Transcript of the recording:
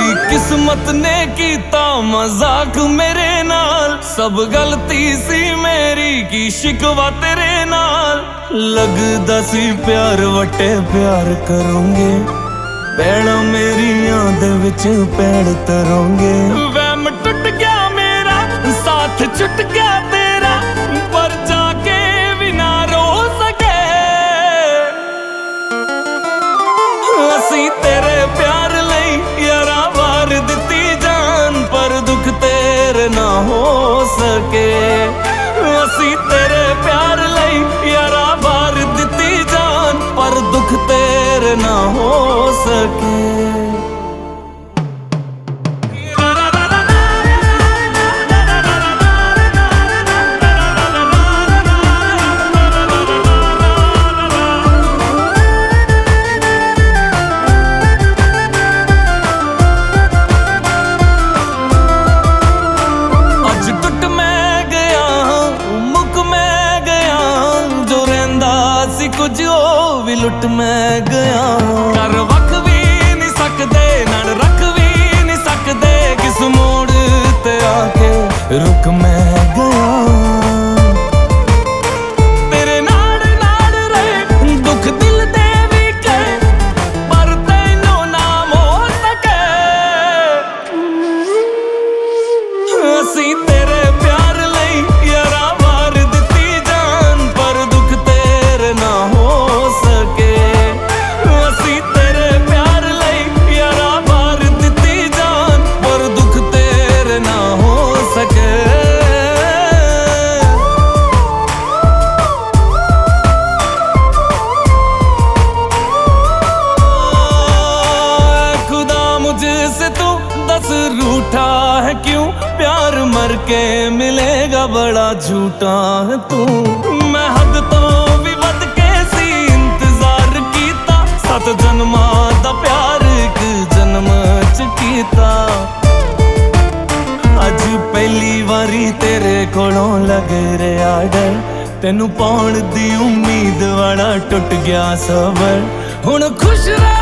कदी किस्मत ने कीता मजाक मेरे नाल, सब गलती सी मेरी की शिकवा तेरे नाल। लगदा सी प्यार वटे प्यार करोगे, पैड़ा मेरियां दे विच पैड़ तरोगे। वहम टुट गया मेरा, साथ छुट गया तेरा, पर जाके भी ना रो सके। असी तेरे प्यार लई यारा वार दिती जान, पर दुख तेरे ना हो सके। असी तेरे प्यार लई यारा वार दिती जान, पर दुख तेरे ना हो सके। कुछ ओ भी लुट मैं गया, कर वख भी नहीं सकते, नड़ रख भी नहीं सकते, किस मोड़ ते आके रुक मैं गया। तेरे नाड़ नाड़ रहे दुख दिल दे भी के, पर तैनू ना मोड़ सके। असी तेरे प्यार लई यारा वार दिती जान, पर दुख तेरे ना हो सके। असी तेरे प्यार लई यारा वार दिती जान, पर दुख तेरे ना हो सके। खुदा मुझसे तू दस रूठा है क्यों, प्यार मर के मिलेगा बड़ा झूठा है तू। मैं हद तो भी वध के सी इंतजार कीता, 7 जन्मां दा प्यार एक जन्म च कीता। अज पहली वारी तेरे कोलों लग रहा डर, तेनू पाउण दी उम्मीद वाला टुट गया सबर। हुण खुश रह